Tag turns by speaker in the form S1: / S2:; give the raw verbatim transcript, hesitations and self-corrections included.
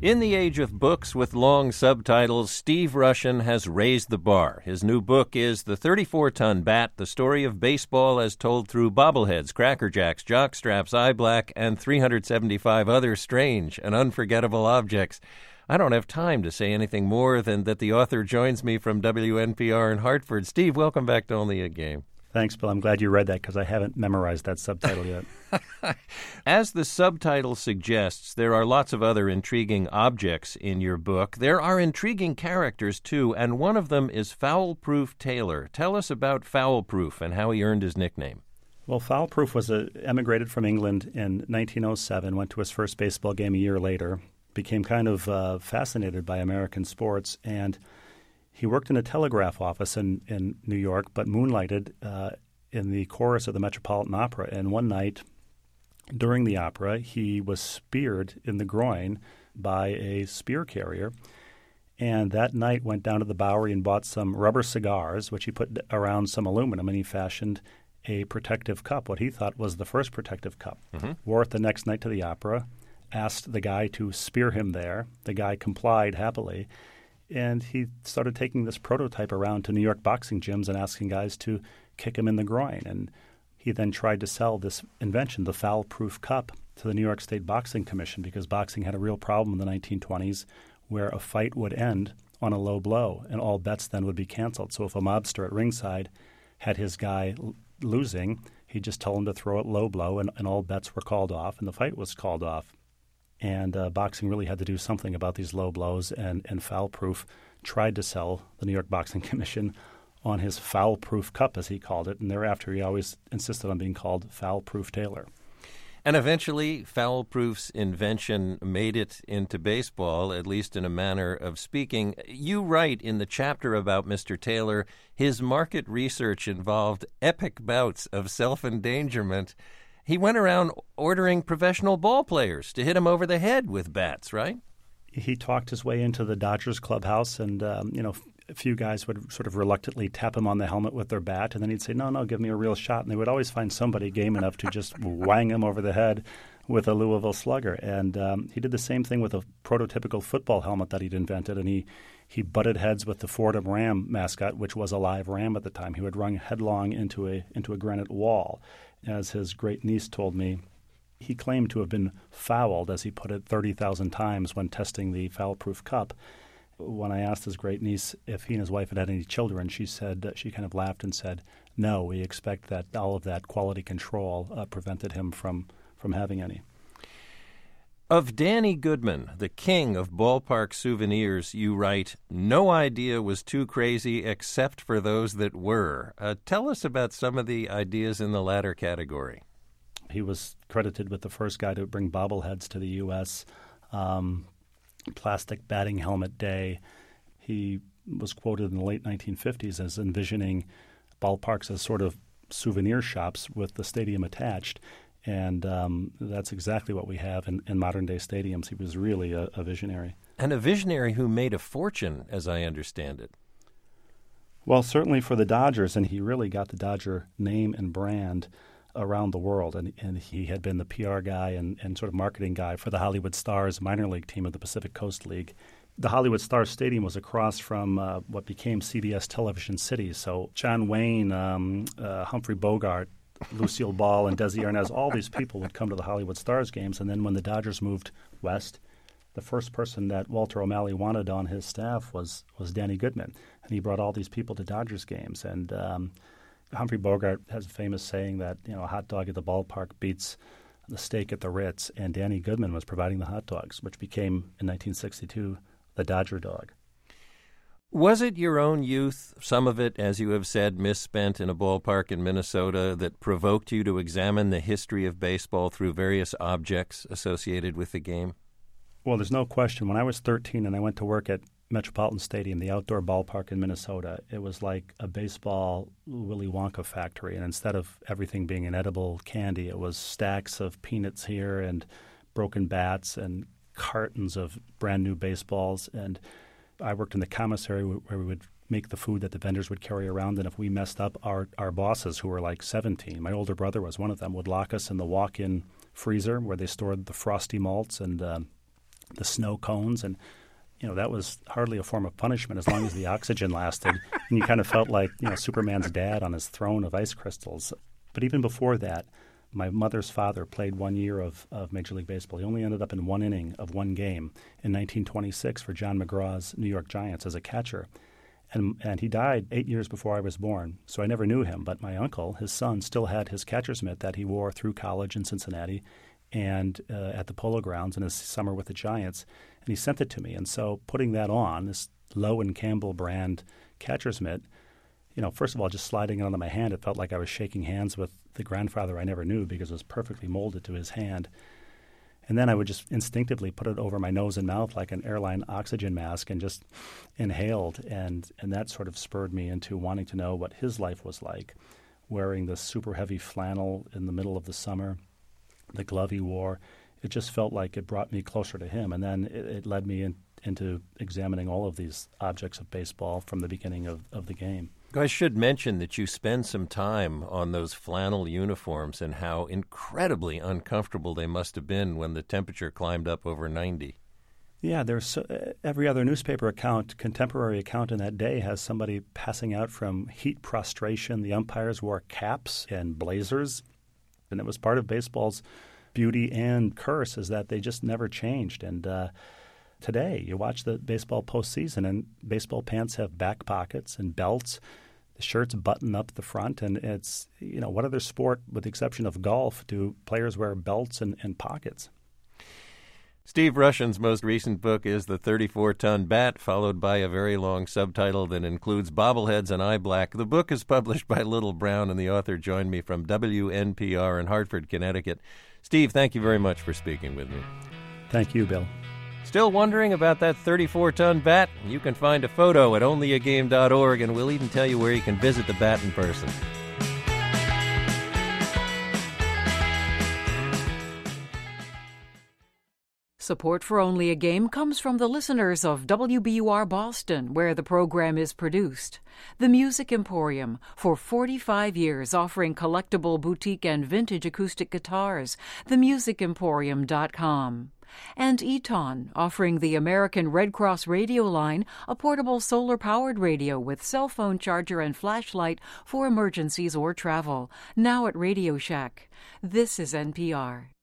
S1: In the age of books with long subtitles, Steve Rushin has raised the bar. His new book is The thirty-four ton Bat, the story of baseball as told through bobbleheads, Cracker Jacks, jockstraps, eye black, and three hundred seventy-five other strange and unforgettable objects. I don't have time to say anything more than that the author joins me from W N P R in Hartford. Steve, welcome back to Only a Game.
S2: Thanks, Bill. I'm glad you read that because I haven't memorized that subtitle yet.
S1: As the subtitle suggests, there are lots of other intriguing objects in your book. There are intriguing characters, too, and one of them is Foul-Proof Taylor. Tell us about Foul-Proof and how he earned his nickname.
S2: Well, Foul-Proof was a, emigrated from England in nineteen oh seven, went to his first baseball game a year later, became kind of uh, fascinated by American sports, and he worked in a telegraph office in, in New York, but moonlighted uh, in the chorus of the Metropolitan Opera. And one night during the opera, he was speared in the groin by a spear carrier. And that night went down to the Bowery and bought some rubber cigars, which he put around some aluminum, and he fashioned a protective cup, what he thought was the first protective cup. Mm-hmm. Wore it the next night to the opera, asked the guy to spear him there. The guy complied happily. And he started taking this prototype around to New York boxing gyms and asking guys to kick him in the groin. And he then tried to sell this invention, the Foul-Proof Cup, to the New York State Boxing Commission because boxing had a real problem in the nineteen twenties where a fight would end on a low blow and all bets then would be canceled. So if a mobster at ringside had his guy l- losing, he just told him to throw it low blow and, and all bets were called off and the fight was called off. And uh, boxing really had to do something about these low blows, and, and Foul-Proof tried to sell the New York Boxing Commission on his Foul-Proof Cup, as he called it, and thereafter he always insisted on being called Foul-Proof Taylor.
S1: And eventually, Foul-Proof's invention made it into baseball, at least in a manner of speaking. You write in the chapter about Mister Taylor, his market research involved epic bouts of self-endangerment. He went around ordering professional ball players to hit him over the head with bats, right?
S2: He talked his way into the Dodgers clubhouse, and um, you know, a few guys would sort of reluctantly tap him on the helmet with their bat, and then he'd say, no, no, give me a real shot. And they would always find somebody game enough to just whang him over the head with a Louisville Slugger. And um, he did the same thing with a prototypical football helmet that he'd invented, and he, he butted heads with the Fordham Ram mascot, which was a live ram at the time. He would run headlong into a into a granite wall. As his great niece told me, he claimed to have been fouled, as he put it, thirty thousand times when testing the Foul-Proof Cup. When I asked his great niece if he and his wife had had any children, she said she kind of laughed and said, no, we expect that all of that quality control uh, prevented him from, from having any.
S1: Of Danny Goodman, the king of ballpark souvenirs, you write, no idea was too crazy except for those that were. Uh, tell us about some of the ideas in the latter category.
S2: He was credited with the first guy to bring bobbleheads to the U S, um, plastic batting helmet day. He was quoted in the late nineteen fifties as envisioning ballparks as sort of souvenir shops with the stadium attached. And um, that's exactly what we have in, in modern-day stadiums. He was really a, a visionary.
S1: And a visionary who made a fortune, as I understand it.
S2: Well, certainly for the Dodgers, and he really got the Dodger name and brand around the world. And, and he had been the P R guy and, and sort of marketing guy for the Hollywood Stars minor league team of the Pacific Coast League. The Hollywood Stars Stadium was across from uh, what became C B S Television City. So John Wayne, um, uh, Humphrey Bogart, Lucille Ball and Desi Arnaz, all these people would come to the Hollywood Stars games. And then when the Dodgers moved west, the first person that Walter O'Malley wanted on his staff was was Danny Goodman. And he brought all these people to Dodgers games. And um, Humphrey Bogart has a famous saying that, you know, a hot dog at the ballpark beats the steak at the Ritz. And Danny Goodman was providing the hot dogs, which became, in nineteen sixty-two, the Dodger dog.
S1: Was it your own youth, some of it, as you have said, misspent in a ballpark in Minnesota, that provoked you to examine the history of baseball through various objects associated with the game?
S2: Well, there's no question. When I was thirteen and I went to work at Metropolitan Stadium, the outdoor ballpark in Minnesota, it was like a baseball Willy Wonka factory. And instead of everything being an edible candy, it was stacks of peanuts here and broken bats and cartons of brand new baseballs. And I worked in the commissary where we would make the food that the vendors would carry around. And if we messed up, our, our bosses, who were like seventeen, my older brother was one of them, would lock us in the walk-in freezer where they stored the frosty malts and uh, the snow cones, and you know, that was hardly a form of punishment as long as the oxygen lasted. And you kind of felt like, you know, Superman's dad on his throne of ice crystals. But even before that, my mother's father played one year of, of Major League Baseball. He only ended up in one inning of one game in nineteen twenty-six for John McGraw's New York Giants as a catcher. And, and he died eight years before I was born, so I never knew him. But my uncle, his son, still had his catcher's mitt that he wore through college in Cincinnati and uh, at the Polo Grounds in his summer with the Giants. And he sent it to me. And so putting that on, this Lowe and Campbell brand catcher's mitt, you know, first of all, just sliding it onto my hand, it felt like I was shaking hands with the grandfather I never knew because it was perfectly molded to his hand. And then I would just instinctively put it over my nose and mouth like an airline oxygen mask and just inhaled. And, and that sort of spurred me into wanting to know what his life was like, wearing this super heavy flannel in the middle of the summer, the glove he wore. It just felt like it brought me closer to him. And then it, it led me in, into examining all of these objects of baseball from the beginning of, of the game.
S1: I should mention that you spend some time on those flannel uniforms and how incredibly uncomfortable they must have been when the temperature climbed up over ninety.
S2: Yeah, there's so, uh, every other newspaper account, contemporary account in that day has somebody passing out from heat prostration. The umpires wore caps and blazers, and it was part of baseball's beauty and curse is that they just never changed. And uh, today, you watch the baseball postseason, and baseball pants have back pockets and belts. The shirts button up the front, and it's, you know, what other sport, with the exception of golf, do players wear belts and, and pockets?
S1: Steve Rushin's most recent book is The thirty-four ton Bat, followed by a very long subtitle that includes bobbleheads and eye black. The book is published by Little Brown, and the author joined me from W N P R in Hartford, Connecticut. Steve, thank you very much for speaking with me.
S2: Thank you, Bill.
S1: Still wondering about that thirty-four ton bat? You can find a photo at only a game dot org, and we'll even tell you where you can visit the bat in person.
S3: Support for Only a Game comes from the listeners of W B U R Boston, where the program is produced. The Music Emporium, for forty-five years offering collectible boutique and vintage acoustic guitars, the music emporium dot com. And Eton, offering the American Red Cross radio line, a portable solar-powered radio with cell phone charger and flashlight for emergencies or travel, now at Radio Shack. This is N P R.